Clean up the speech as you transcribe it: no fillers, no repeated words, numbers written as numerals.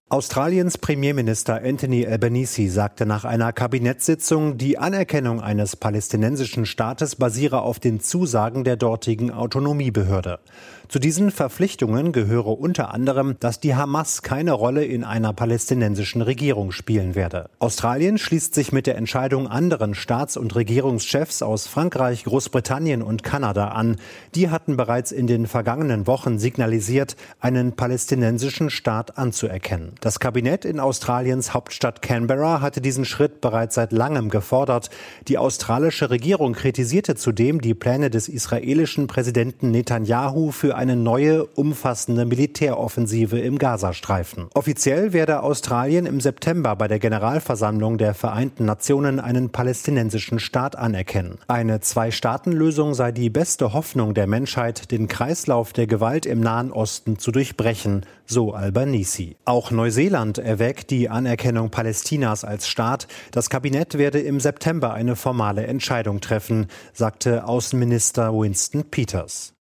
Australiens Premierminister Anthony Albanese sagte nach einer Kabinettssitzung, die Anerkennung eines palästinensischen Staates basiere auf den Zusagen der dortigen Autonomiebehörde. Zu diesen Verpflichtungen gehöre unter anderem, dass die Hamas keine Rolle in einer palästinensischen Regierung spielen werde. Australien schließt sich mit der Entscheidung anderen Staats- und Regierungschefs aus Frankreich, Großbritannien und Kanada an. Die hatten bereits in den vergangenen Wochen signalisiert, einen palästinensischen Staat anzuerkennen. Das Kabinett in Australiens Hauptstadt Canberra hatte diesen Schritt bereits seit langem gefordert. Die australische Regierung kritisierte zudem die Pläne des israelischen Präsidenten Netanyahu für eine neue, umfassende Militäroffensive im Gazastreifen. Offiziell werde Australien im September bei der Generalversammlung der Vereinten Nationen einen palästinensischen Staat anerkennen. Eine Zwei-Staaten-Lösung sei die beste Hoffnung der Menschheit, den Kreislauf der Gewalt im Nahen Osten zu durchbrechen, so Albanese. Auch Neuseeland erwägt die Anerkennung Palästinas als Staat. Das Kabinett werde im September eine formale Entscheidung treffen, sagte Außenminister Winston Peters.